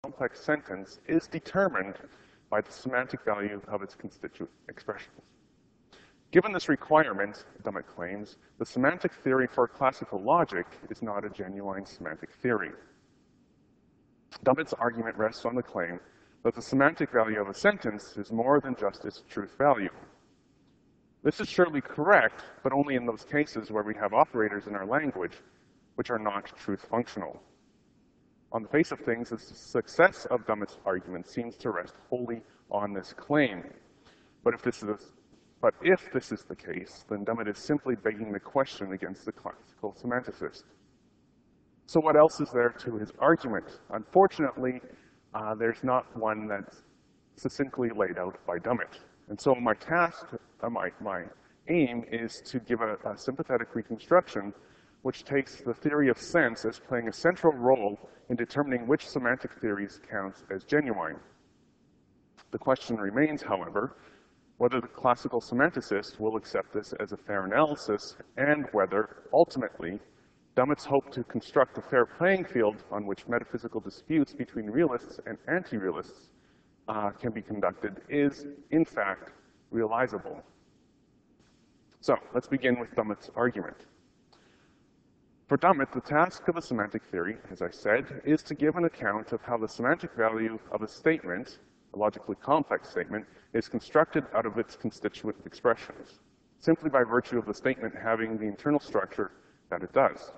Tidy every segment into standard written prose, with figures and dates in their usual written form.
complex sentence is determined by the semantic value of its constituent expressions. Given this requirement, Dummett claims, the semantic theory for classical logic is not a genuine semantic theory. Dummett's argument rests on the claim that the semantic value of a sentence is more than just its truth value. This is surely correct, but only in those cases where we have operators in our language which are not truth functional. On the face of things, the success of Dummett's argument seems to rest wholly on this claim. But if this is the case, then Dummett is simply begging the question against the classical semanticist. So what else is there to his argument? Unfortunately, there's not one that's succinctly laid out by Dummett. And so my task, my aim is to give a sympathetic reconstruction which takes the theory of sense as playing a central role in determining which semantic theories counts as genuine. The question remains, however, whether the classical semanticist will accept this as a fair analysis and whether, ultimately, Dummett's hope to construct a fair playing field on which metaphysical disputes between realists and anti-realists can be conducted is, in fact, realizable. So let's begin with Dummett's argument. For Dummett, the task of a semantic theory, as I said, is to give an account of how the semantic value of a statement, a logically complex statement, is constructed out of its constituent expressions, simply by virtue of the statement having the internal structure that it does.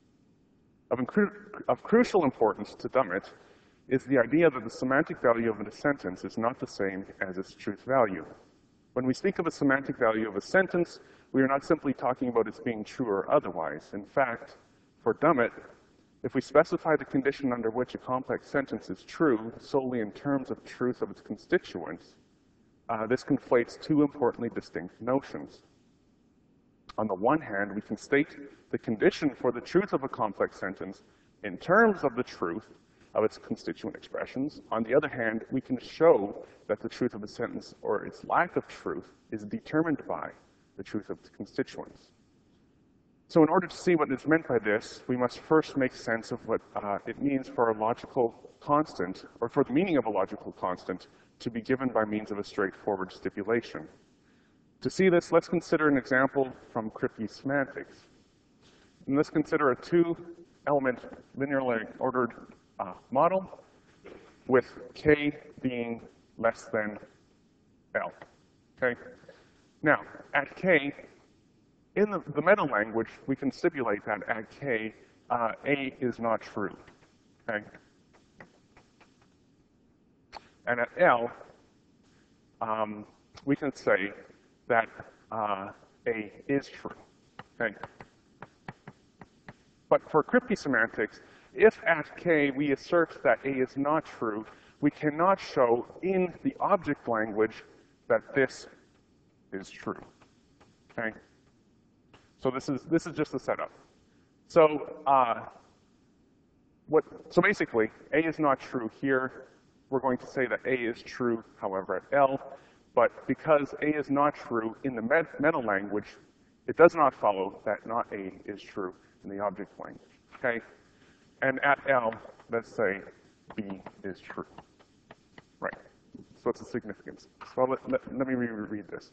Of crucial importance to Dummett is the idea that the semantic value of a sentence is not the same as its truth value. When we speak of a semantic value of a sentence, we are not simply talking about its being true or otherwise. In fact, for Dummett, if we specify the condition under which a complex sentence is true solely in terms of truth of its constituents, this conflates two importantly distinct notions. On the one hand, we can state the condition for the truth of a complex sentence in terms of the truth of its constituent expressions. On the other hand, we can show that the truth of a sentence or its lack of truth is determined by the truth of its constituents. So in order to see what is meant by this, we must first make sense of what it means for a logical constant, or for the meaning of a logical constant, to be given by means of a straightforward stipulation. To see this, let's consider an example from Kripke semantics. And let's consider a two-element linearly ordered model with k being less than L, okay? Now, at k, in the meta language, we can stipulate that at k, A is not true, okay? And at L, we can say that A is true, okay? But for Kripke semantics, if at k we assert that A is not true, we cannot show in the object language that this is true, okay? So this is just the setup. So so basically, A is not true here. We're going to say that A is true, however, at L. But because A is not true in the meta language, it does not follow that not A is true in the object language, okay? And at L, let's say B is true, right? So what's the significance? So let me reread this.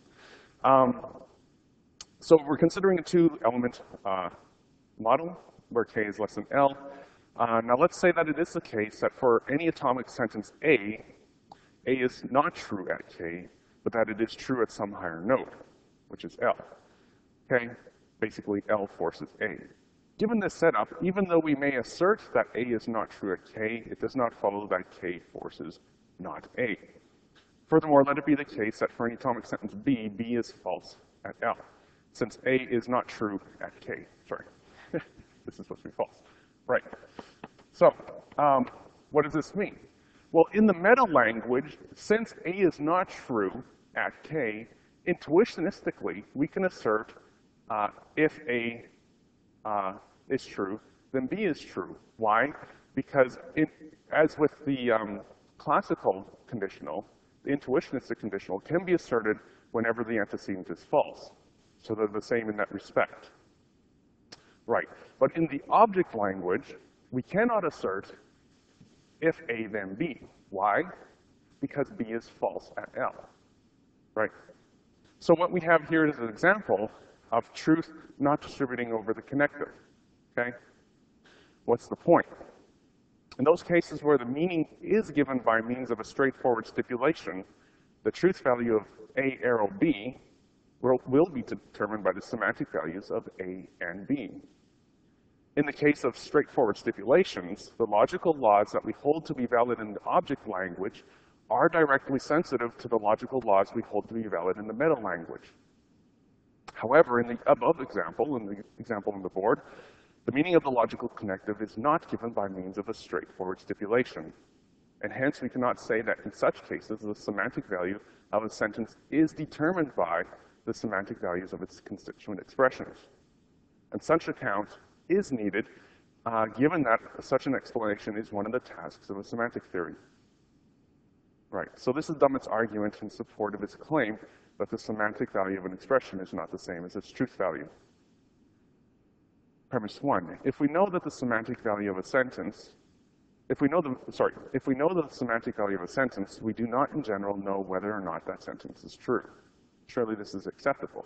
So we're considering a two-element model where k is less than L. Now let's say that it is the case that for any atomic sentence A is not true at k, but that it is true at some higher node, which is L. Okay? Basically, L forces A. Given this setup, even though we may assert that A is not true at k, it does not follow that k forces not A. Furthermore, let it be the case that for any atomic sentence B, B is false at L, since A is not true at k. Sorry. This is supposed to be false. Right. So, what does this mean? Well, in the meta language, since A is not true at k, intuitionistically, we can assert if A is true, then B is true. Why? Because as with the classical conditional, the intuitionistic conditional can be asserted whenever the antecedent is false. So they're the same in that respect. Right. But in the object language, we cannot assert if A then B. Why? Because B is false at L, right? So what we have here is an example of truth not distributing over the connective, okay? What's the point? In those cases where the meaning is given by means of a straightforward stipulation, the truth value of A arrow B will be determined by the semantic values of A and B. In the case of straightforward stipulations, the logical laws that we hold to be valid in the object language are directly sensitive to the logical laws we hold to be valid in the meta language. However, in the above example, in the example on the board, the meaning of the logical connective is not given by means of a straightforward stipulation. And hence, we cannot say that in such cases, the semantic value of a sentence is determined by the semantic values of its constituent expressions. And such account is needed, given that such an explanation is one of the tasks of a semantic theory. Right, so this is Dummett's argument in support of its claim that the semantic value of an expression is not the same as its truth value. Premise one, if we know that the semantic value of a sentence, if we know the semantic value of a sentence, we do not in general know whether or not that sentence is true. Surely this is acceptable.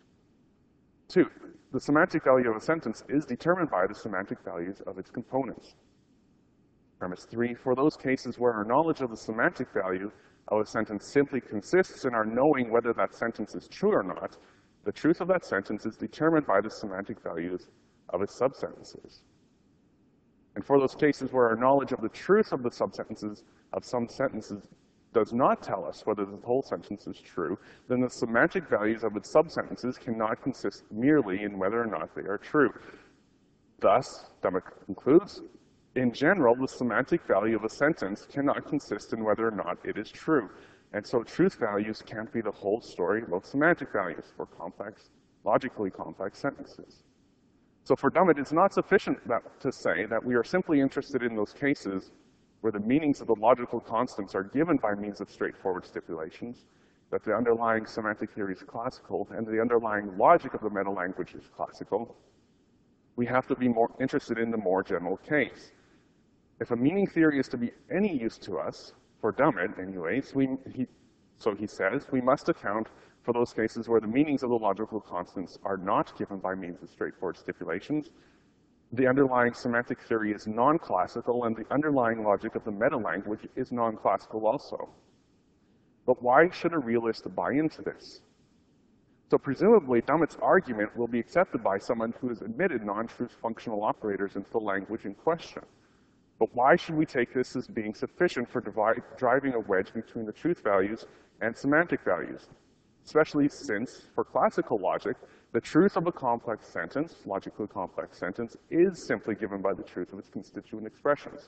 Two, the semantic value of a sentence is determined by the semantic values of its components. Premise three, for those cases where our knowledge of the semantic value of a sentence simply consists in our knowing whether that sentence is true or not, the truth of that sentence is determined by the semantic values of its subsentences. And for those cases where our knowledge of the truth of the subsentences of some sentences does not tell us whether the whole sentence is true, then the semantic values of its subsentences cannot consist merely in whether or not they are true. Thus, Dummett concludes, in general, the semantic value of a sentence cannot consist in whether or not it is true. And so truth values can't be the whole story about semantic values for complex, logically complex sentences. So for Dummett, it's not sufficient to say that we are simply interested in those cases where the meanings of the logical constants are given by means of straightforward stipulations, that the underlying semantic theory is classical, and the underlying logic of the meta-language is classical. We have to be more interested in the more general case. If a meaning theory is to be any use to us, for Dummett anyways, he says, we must account for those cases where the meanings of the logical constants are not given by means of straightforward stipulations. The underlying semantic theory is non-classical, and the underlying logic of the meta-language is non-classical also. But why should a realist buy into this? So presumably, Dummett's argument will be accepted by someone who has admitted non-truth functional operators into the language in question. But why should we take this as being sufficient for driving a wedge between the truth values and semantic values? Especially since, for classical logic, the truth of a complex sentence, logically complex sentence, is simply given by the truth of its constituent expressions.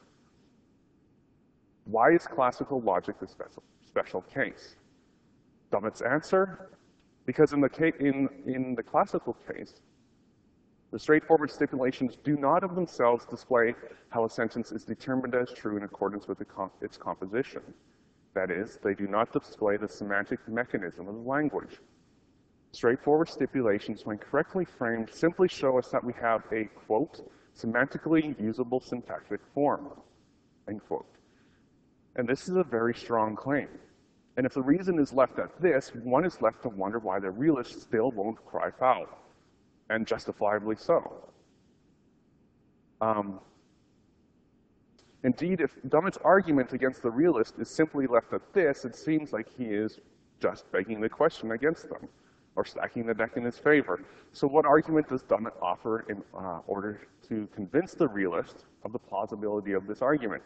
Why is classical logic the special case? Dummett's answer, because in the classical case, the straightforward stipulations do not of themselves display how a sentence is determined as true in accordance with its composition. That is, they do not display the semantic mechanism of the language. Straightforward stipulations, when correctly framed, simply show us that we have a, quote, semantically usable syntactic form, end quote. And this is a very strong claim. And if the reason is left at this, one is left to wonder why the realist still won't cry foul, and justifiably so. Indeed, if Dummett's argument against the realist is simply left at this, it seems like he is just begging the question against them, or stacking the deck in his favor. So what argument does Dummett offer in order to convince the realist of the plausibility of this argument?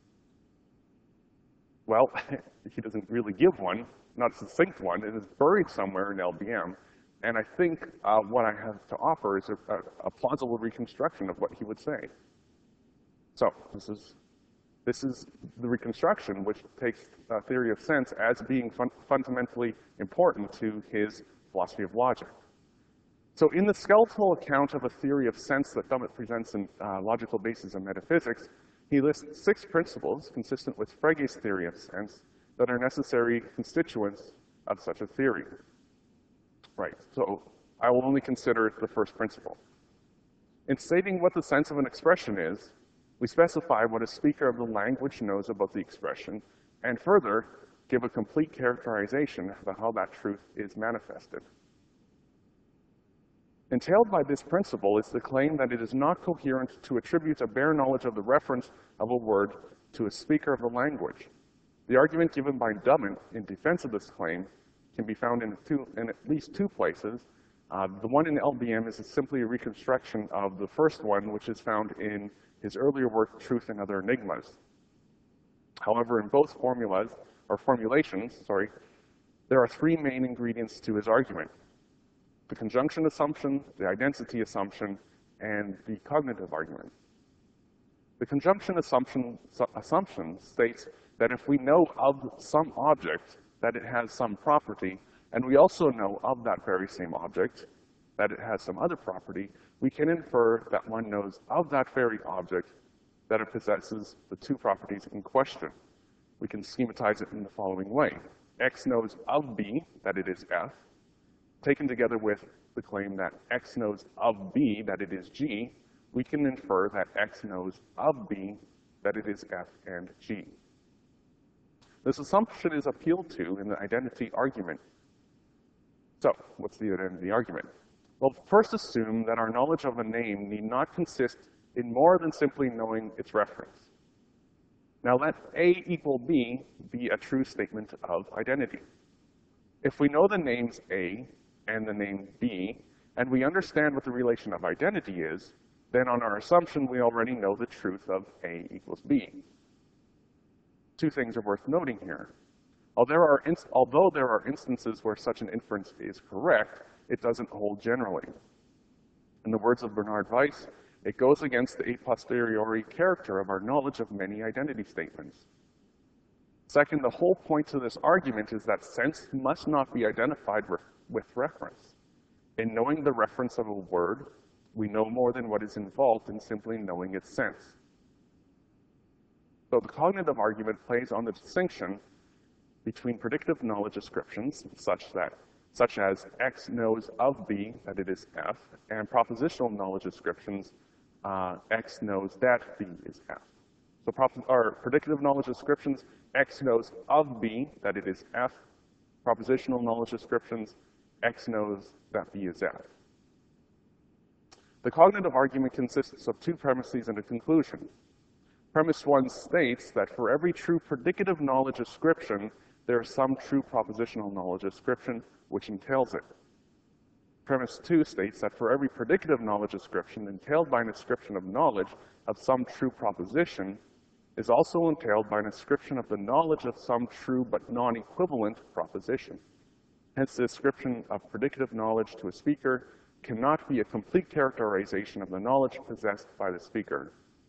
Well, he doesn't really give one, not a succinct one. It is buried somewhere in LBM. And I think what I have to offer is a plausible reconstruction of what he would say. So this is the reconstruction, which takes a theory of sense as being fundamentally important to his philosophy of logic. So in the skeletal account of a theory of sense that Dummett presents in Logical Bases of Metaphysics, he lists 6 principles consistent with Frege's theory of sense that are necessary constituents of such a theory. Right, so I will only consider the first principle. In stating what the sense of an expression is, We specify what a speaker of the language knows about the expression, and further, give a complete characterization of how that truth is manifested. Entailed by this principle is the claim that it is not coherent to attribute a bare knowledge of the reference of a word to a speaker of the language. The argument given by Dummett in defense of this claim can be found in at least two places. The one in LBM is simply a reconstruction of the first one, which is found in his earlier work, Truth and Other Enigmas. However, in both formulations, there are three main ingredients to his argument: the conjunction assumption, the identity assumption, and the cognitive argument. The conjunction assumption states that if we know of some object that it has some property, and we also know of that very same object that it has some other property, we can infer that one knows of that very object that it possesses the two properties in question. We can schematize it in the following way. X knows of B that it is F, taken together with the claim that X knows of B that it is G, we can infer that X knows of B that it is F and G. This assumption is appealed to in the identity argument. So, what's the identity argument? Well, first assume that our knowledge of a name need not consist in more than simply knowing its reference. Now let A equal B be a true statement of identity. If we know the names A and the name B, and we understand what the relation of identity is, then on our assumption, we already know the truth of A equals B. Two things are worth noting here. Although there are instances where such an inference is correct, it doesn't hold generally. In the words of Bernard Weiss, it goes against the a posteriori character of our knowledge of many identity statements. Second, the whole point to this argument is that sense must not be identified with reference. In knowing the reference of a word, we know more than what is involved in simply knowing its sense. So the cognitive argument plays on the distinction between predictive knowledge ascriptions, such as X knows of B that it is F, and propositional knowledge ascriptions, X knows that B is F. So predictive knowledge ascriptions, X knows of B that it is F. Propositional knowledge ascriptions, X knows that B is F. The cognitive argument consists of two premises and a conclusion. Premise one states that for every true predicative knowledge ascription, there is some true propositional knowledge ascription which entails it. Premise two states that for every predicative knowledge ascription entailed by an ascription of knowledge of some true proposition is also entailed by an ascription of the knowledge of some true but non-equivalent proposition. Hence, the ascription of predicative knowledge to a speaker cannot be a complete characterization of the knowledge possessed by the speaker.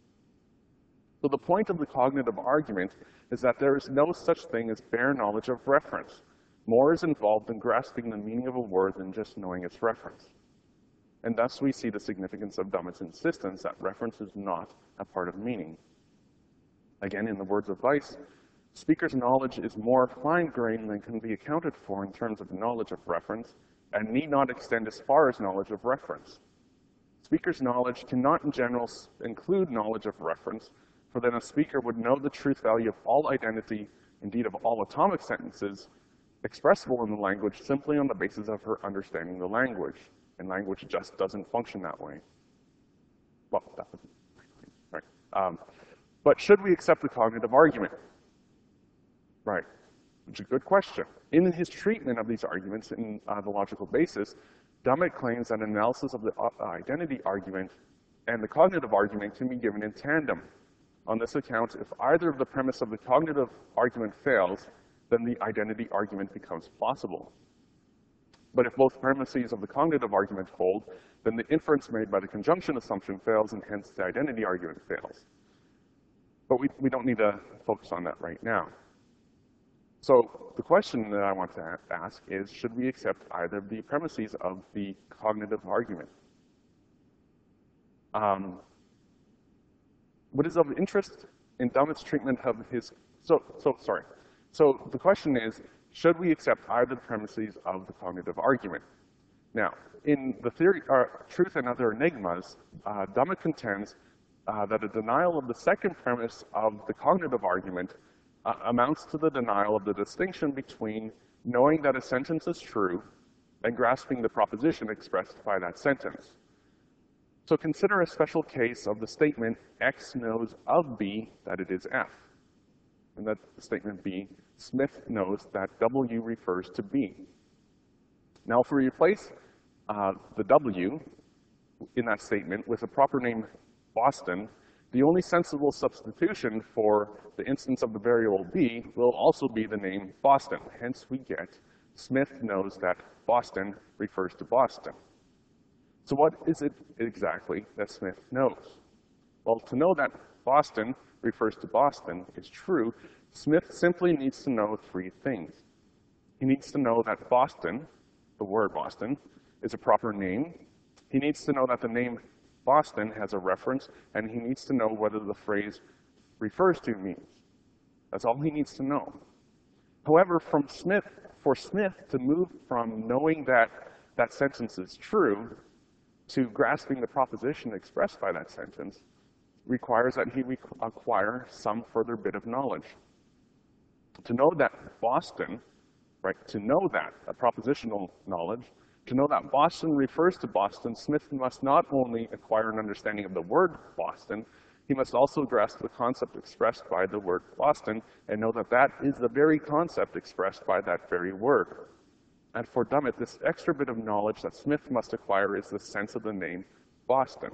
So the point of the cognitive argument is that there is no such thing as bare knowledge of reference. More is involved in grasping the meaning of a word than just knowing its reference. And thus we see the significance of Dummett's insistence that reference is not a part of meaning. Again, in the words of Weiss, speaker's knowledge is more fine-grained than can be accounted for in terms of knowledge of reference, and need not extend as far as knowledge of reference. Speaker's knowledge cannot in general include knowledge of reference, for then a speaker would know the truth value of all identity, indeed of all atomic sentences, expressible in the language simply on the basis of her understanding the language. And language just doesn't function that way. Well, that would be right. But should we accept the cognitive argument? Right, which is a good question. In his treatment of these arguments in the logical basis, Dummett claims that analysis of the identity argument and the cognitive argument can be given in tandem. On this account, if either of the premise of the cognitive argument fails, then the identity argument becomes plausible. But if both premises of the cognitive argument hold, then the inference made by the conjunction assumption fails, and hence the identity argument fails. But we don't need to focus on that right now. So the question that I want to ask is, should we accept either of the premises of the cognitive argument? What is of interest in Dummett's treatment of his, so the question is, should we accept either the premises of the cognitive argument? Now, in the theory, Truth and Other Enigmas, Dummett contends that a denial of the second premise of the cognitive argument amounts to the denial of the distinction between knowing that a sentence is true and grasping the proposition expressed by that sentence. So consider a special case of the statement, X knows of B that it is F. And that statement B, Smith knows that W refers to B. Now if we replace the W in that statement with a proper name Boston, the only sensible substitution for the instance of the variable B will also be the name Boston. Hence we get Smith knows that Boston refers to Boston. So what is it exactly that Smith knows? Well, to know that Boston refers to Boston is true, Smith simply needs to know three things. He needs to know that Boston, the word Boston, is a proper name. He needs to know that the name Boston has a reference, and he needs to know whether the phrase refers to means. That's all he needs to know. However, for Smith to move from knowing that that sentence is true to grasping the proposition expressed by that sentence requires that he acquire some further bit of knowledge. To know that Boston, right, to know that, a propositional knowledge, to know that Boston refers to Boston, Smith must not only acquire an understanding of the word Boston, he must also grasp the concept expressed by the word Boston and know that that is the very concept expressed by that very word. And for Dummett, this extra bit of knowledge that Smith must acquire is the sense of the name Boston.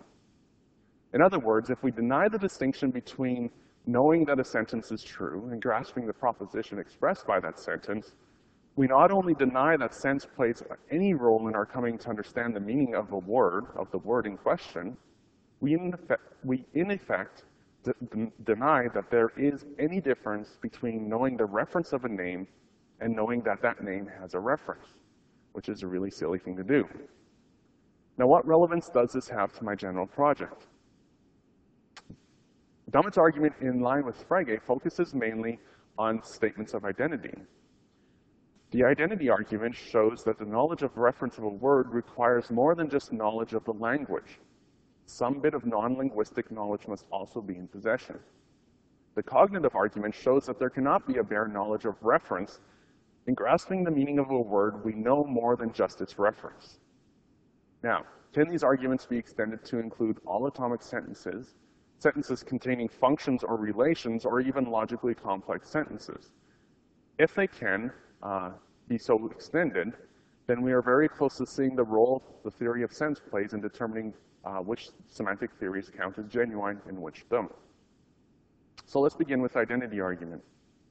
In other words, if we deny the distinction between knowing that a sentence is true and grasping the proposition expressed by that sentence, we not only deny that sense plays any role in our coming to understand the meaning of the word in question, we in effect deny that there is any difference between knowing the reference of a name and knowing that that name has a reference, which is a really silly thing to do. Now, what relevance does this have to my general project? Dummett's argument, in line with Frege, focuses mainly on statements of identity. The identity argument shows that the knowledge of reference of a word requires more than just knowledge of the language. Some bit of non-linguistic knowledge must also be in possession. The cognitive argument shows that there cannot be a bare knowledge of reference. In grasping the meaning of a word, we know more than just its reference. Now, can these arguments be extended to include all atomic sentences, sentences containing functions or relations, or even logically complex sentences? If they can be so extended, then we are very close to seeing the role the theory of sense plays in determining which semantic theories count as genuine and which don't. So let's begin with identity argument.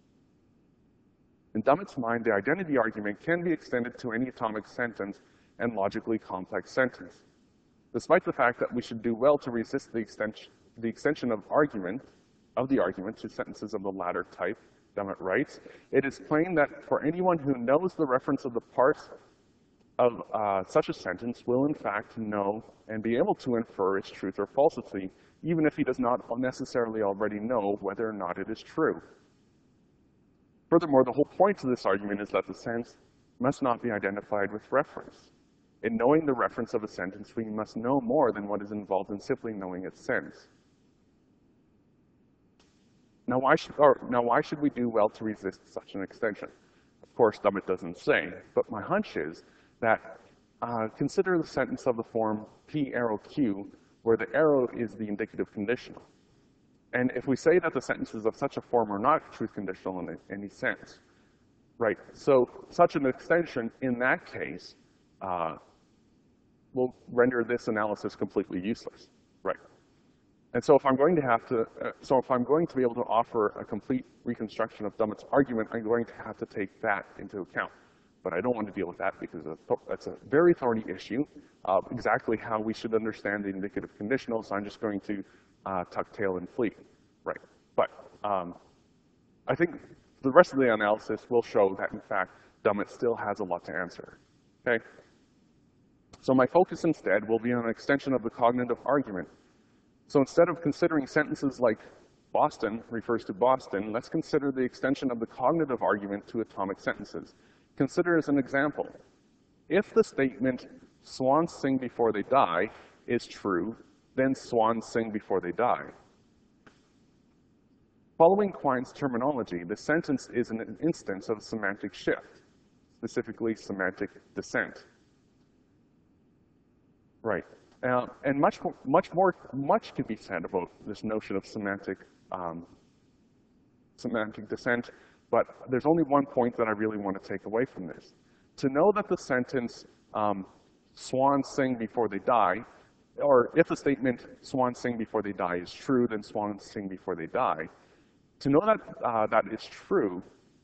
In Dummett's mind, the identity argument can be extended to any atomic sentence and logically complex sentence. Despite the fact that we should do well to resist the extension of the argument to sentences of the latter type, Dummett writes, it is plain that for anyone who knows the reference of the parts of such a sentence will in fact know and be able to infer its truth or falsity, even if he does not necessarily already know whether or not it is true. Furthermore, the whole point to this argument is that the sense must not be identified with reference. In knowing the reference of a sentence, we must know more than what is involved in simply knowing its sense. Now, why should we do well to resist such an extension? Of course, Dummett doesn't say, but my hunch is that consider the sentence of the form P arrow Q, where the arrow is the indicative conditional. And if we say that the sentences of such a form are not truth conditional in any sense, right? So such an extension in that case will render this analysis completely useless, right? And so if I'm going to be able to offer a complete reconstruction of Dummett's argument, I'm going to have to take that into account. But I don't want to deal with that because that's a very thorny issue of exactly how we should understand the indicative conditional, so I'm just going to tuck tail and flee, right? But I think the rest of the analysis will show that, in fact, Dummett still has a lot to answer, okay? So my focus instead will be on an extension of the cognitive argument. So instead of considering sentences like Boston refers to Boston, let's consider the extension of the cognitive argument to atomic sentences. Consider as an example, if the statement, swans sing before they die, is true, then swans sing before they die. Following Quine's terminology, the sentence is an instance of semantic shift, specifically semantic descent. Right. And much can be said about this notion of semantic descent, but there's only one point that I really want to take away from this. To know that the sentence, swans sing before they die, or if the statement, swans sing before they die, is true, then swans sing before they die. To know that that is true,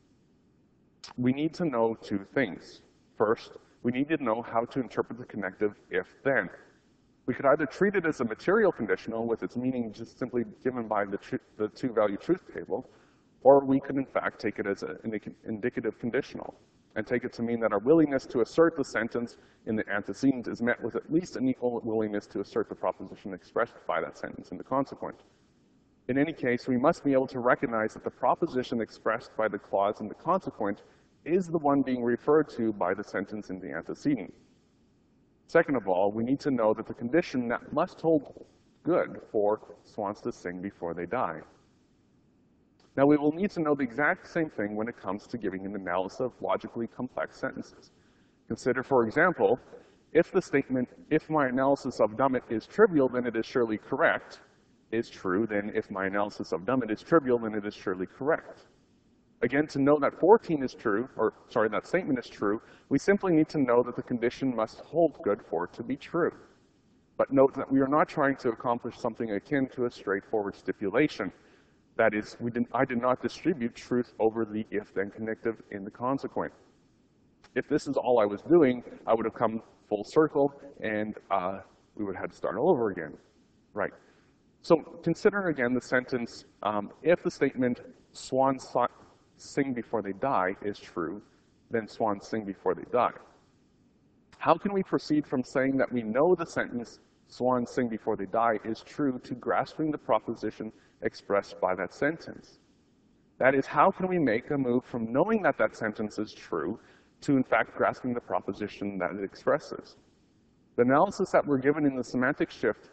we need to know two things. First, we need to know how to interpret the connective if-then. We could either treat it as a material conditional with its meaning just simply given by the two-value truth table, or we could in fact take it as an indicative conditional and take it to mean that our willingness to assert the sentence in the antecedent is met with at least an equal willingness to assert the proposition expressed by that sentence in the consequent. In any case, we must be able to recognize that the proposition expressed by the clause in the consequent is the one being referred to by the sentence in the antecedent. Second of all, we need to know that the condition that must hold good for swans to sing before they die. Now, we will need to know the exact same thing when it comes to giving an analysis of logically complex sentences. Consider, for example, if the statement, if my analysis of Dummett is trivial, then it is surely correct, is true, then if my analysis of Dummett is trivial, then it is surely correct. Again, to know that 14 is true, or sorry, that statement is true, we simply need to know that the condition must hold good for it to be true. But note that we are not trying to accomplish something akin to a straightforward stipulation. That is, I did not distribute truth over the if-then connective in the consequent. If this is all I was doing, I would have come full circle, and we would have had to start all over again. Right. So consider again the sentence, if the statement, swans sing before they die, is true, then swans sing before they die. How can we proceed from saying that we know the sentence, swans sing before they die, is true to grasping the proposition expressed by that sentence? That is, how can we make a move from knowing that that sentence is true to, in fact, grasping the proposition that it expresses? The analysis that we're given in the semantic shift,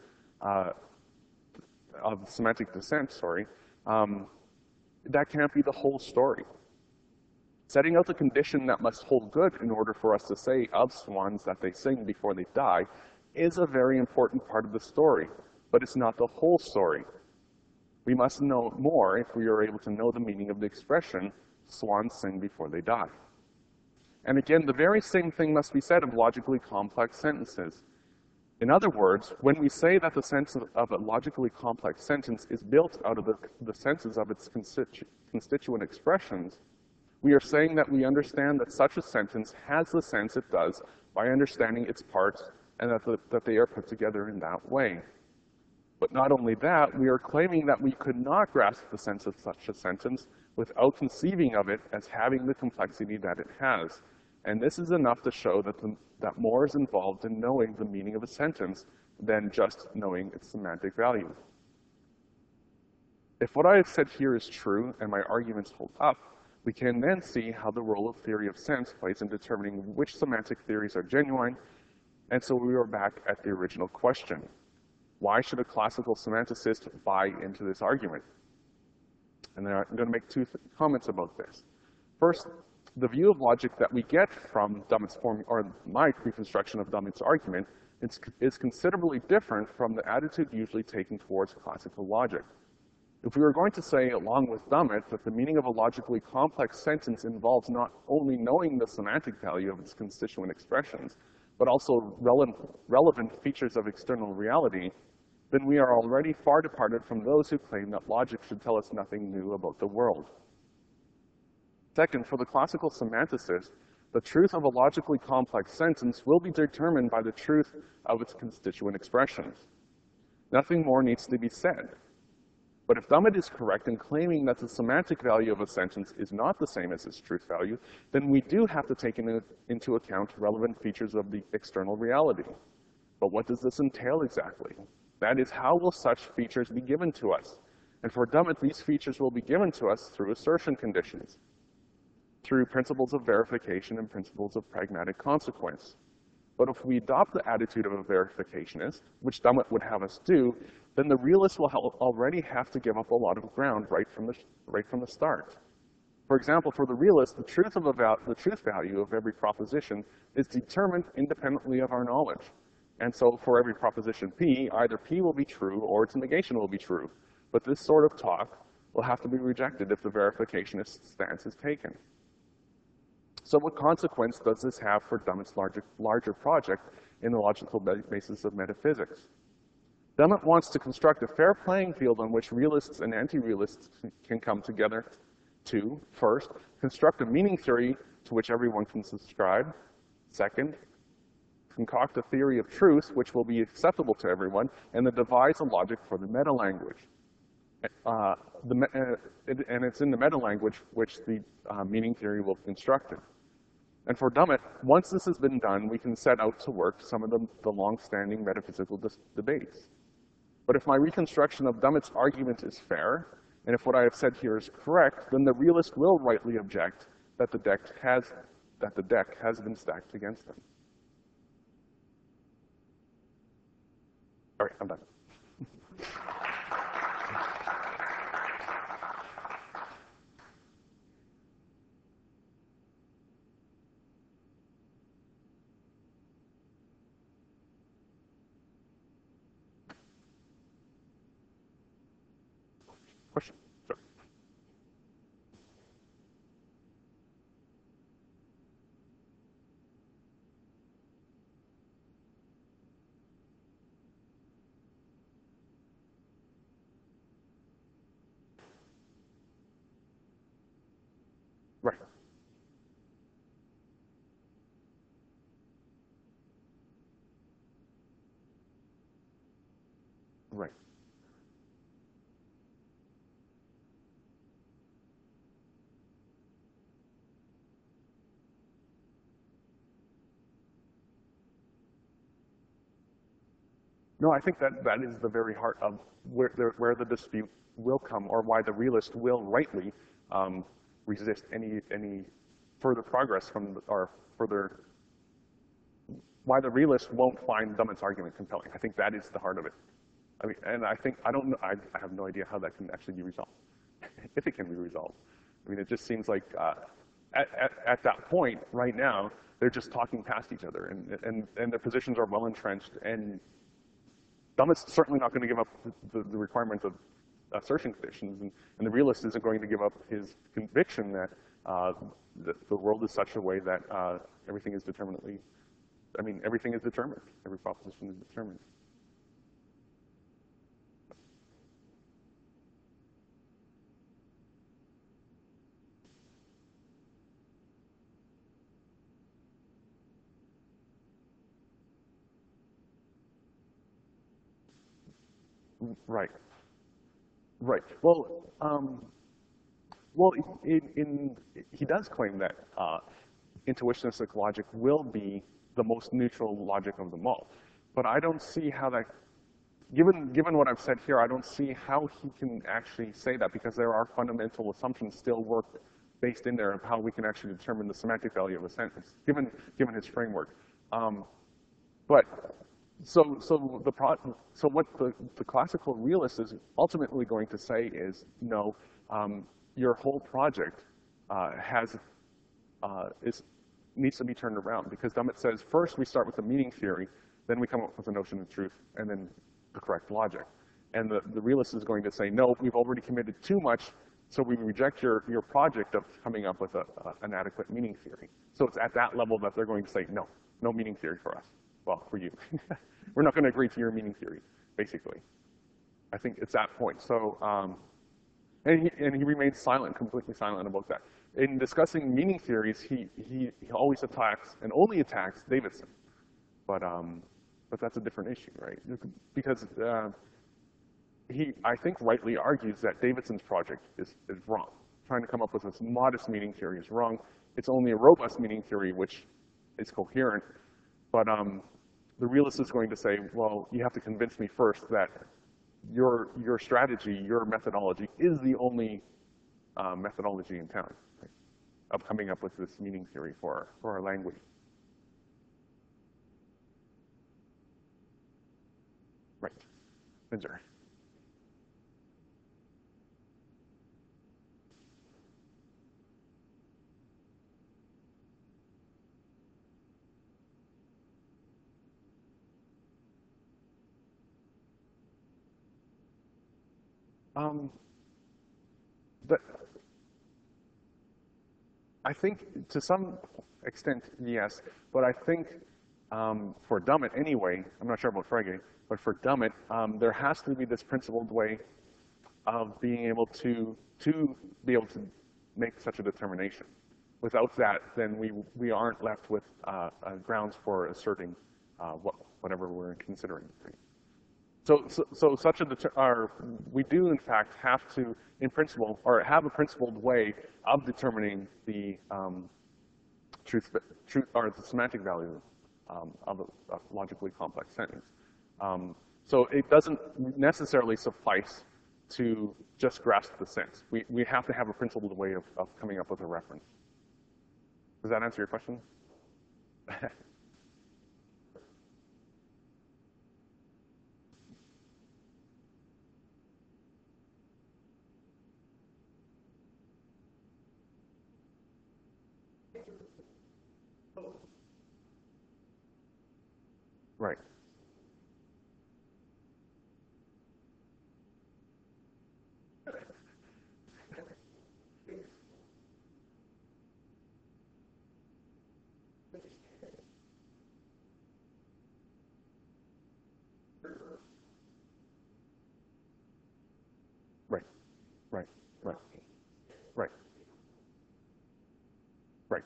of semantic descent, that can't be the whole story. Setting out the condition that must hold good in order for us to say of swans that they sing before they die is a very important part of the story, but it's not the whole story. We must know more if we are able to know the meaning of the expression, swans sing before they die. And again, the very same thing must be said of logically complex sentences. In other words, when we say that the sense of a logically complex sentence is built out of the senses of its constituent expressions, we are saying that we understand that such a sentence has the sense it does by understanding its parts and that they are put together in that way. But not only that, we are claiming that we could not grasp the sense of such a sentence without conceiving of it as having the complexity that it has. And this is enough to show that more is involved in knowing the meaning of a sentence than just knowing its semantic value. If what I have said here is true and my arguments hold up, we can then see how the role of theory of sense plays in determining which semantic theories are genuine. And so we are back at the original question. Why should a classical semanticist buy into this argument? And then I'm going to make two comments about this. First, the view of logic that we get from Dummett's my reconstruction of Dummett's argument is considerably different from the attitude usually taken towards classical logic. If we were going to say, along with Dummett, that the meaning of a logically complex sentence involves not only knowing the semantic value of its constituent expressions, but also relevant features of external reality, then we are already far departed from those who claim that logic should tell us nothing new about the world. Second, for the classical semanticist, the truth of a logically complex sentence will be determined by the truth of its constituent expressions. Nothing more needs to be said. But if Dummett is correct in claiming that the semantic value of a sentence is not the same as its truth value, then we do have to take into account relevant features of the external reality. But what does this entail exactly? That is, how will such features be given to us? And for Dummett, these features will be given to us through assertion conditions, through principles of verification and principles of pragmatic consequence. But if we adopt the attitude of a verificationist, which Dummett would have us do, then the realist will already have to give up a lot of ground right from the start. For example, for the realist, the truth value of every proposition is determined independently of our knowledge. And so for every proposition P, either P will be true or its negation will be true. But this sort of talk will have to be rejected if the verificationist stance is taken. So what consequence does this have for Dummett's larger project in the logical basis of metaphysics? Dummett wants to construct a fair playing field on which realists and anti-realists can come together to, first, construct a meaning theory to which everyone can subscribe. Second, concoct a theory of truth which will be acceptable to everyone, and then devise a logic for the meta-language. And it's in the meta-language which the meaning theory will be constructed. And for Dummett, once this has been done, we can set out to work some of the long-standing metaphysical debates. But if my reconstruction of Dummett's argument is fair, and if what I have said here is correct, then the realist will rightly object that the deck has been stacked against them. All right, I'm done. Question? Sure. Right. Right. No, I think that is the very heart of where the dispute will come, or why the realist will rightly resist any further progress why the realist won't find Dummett's argument compelling. I think that is the heart of it. I mean, and I don't know, I have no idea how that can actually be resolved, if it can be resolved. I mean, it just seems like at that point, right now, they're just talking past each other, and their positions are well entrenched, and Dummett's certainly not going to give up the requirement of assertion conditions, and the realist isn't going to give up his conviction that the world is such a way that everything is determinately, everything is determined. Every proposition is determined. Right. Right. Well, he does claim that intuitionistic logic will be the most neutral logic of them all. But I don't see how that, given what I've said here, I don't see how he can actually say that, because there are fundamental assumptions still based in there of how we can actually determine the semantic value of a sentence, given his framework. So what the classical realist is ultimately going to say is, no, your whole project needs to be turned around, because Dummett says, first we start with the meaning theory, then we come up with a notion of truth, and then the correct logic. And the realist is going to say, no, we've already committed too much, so we reject your project of coming up with an adequate meaning theory. So it's at that level that they're going to say, no meaning theory for us. Well, for you. We're not going to agree to your meaning theory, basically. I think it's that point. So, and he remains silent, completely silent about that. In discussing meaning theories, he always attacks, and only attacks, Davidson. But that's a different issue, right? Because he, I think, rightly argues that Davidson's project is wrong. Trying to come up with this modest meaning theory is wrong. It's only a robust meaning theory which is coherent. But the realist is going to say, well, you have to convince me first that your strategy, your methodology, is the only methodology in town, right, of coming up with this meaning theory for our language. Minzer. Um, but I think to some extent, yes, but I think for Dummett anyway, I'm not sure about Frege, but for Dummett, there has to be this principled way of being able to make such a determination. Without that, then we aren't left with grounds for asserting whatever we're considering. So such a we do in fact have to, in principle, or have a principled way of determining the truth or the semantic value of a logically complex sentence. So it doesn't necessarily suffice to just grasp the sense. We have to have a principled way of coming up with a reference. Does that answer your question? Right. Right. Right. Right. Right. Right.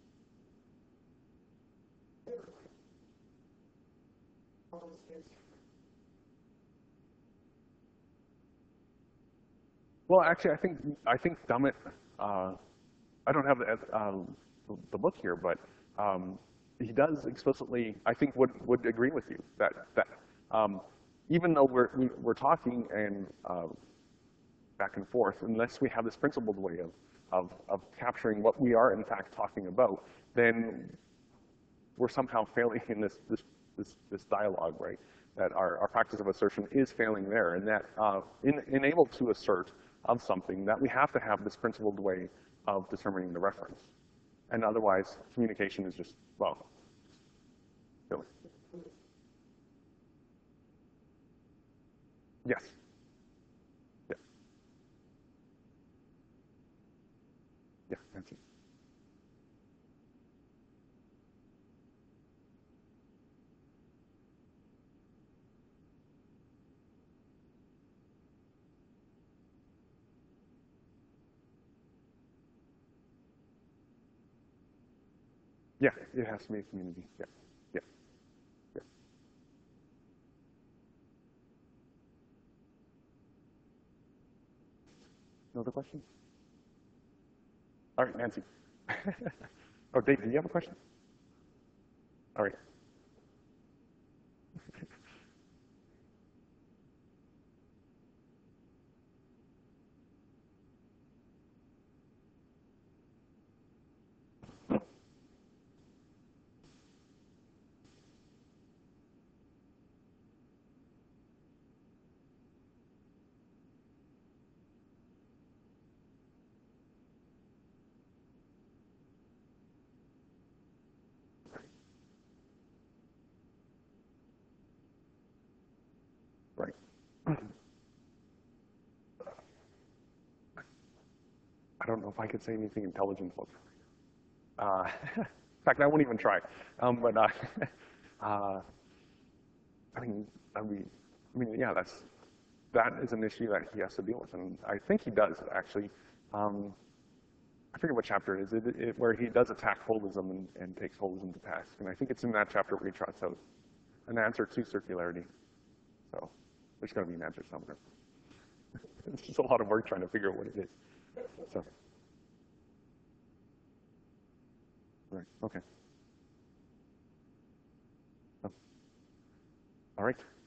Well, actually, I think Dummett. I don't have the book here, but he does explicitly, I think, would agree with you that even though we're talking and back and forth, unless we have this principled way of capturing what we are in fact talking about, then we're somehow failing in this dialogue, right? That our practice of assertion is failing there, and that in able to assert of something, that we have to have this principled way of determining the reference. And otherwise, communication is just, well, silly. Yes. Yeah. Yeah, that's it. Yeah, it has to be a community. Yeah. Yeah. Yeah. No other questions? All right, Nancy. Oh, Dave, do you have a question? All right. Right. I don't know if I could say anything intelligent about in fact, I won't even try. But uh, I mean, yeah, that is an issue that he has to deal with, and I think he does actually. I forget what chapter it is, where he does attack holism and takes holism to task, and I think it's in that chapter where he trots out an answer to circularity. So there's got to be an answer somewhere. It's just a lot of work trying to figure out what it is. So, right, okay. Oh, all right.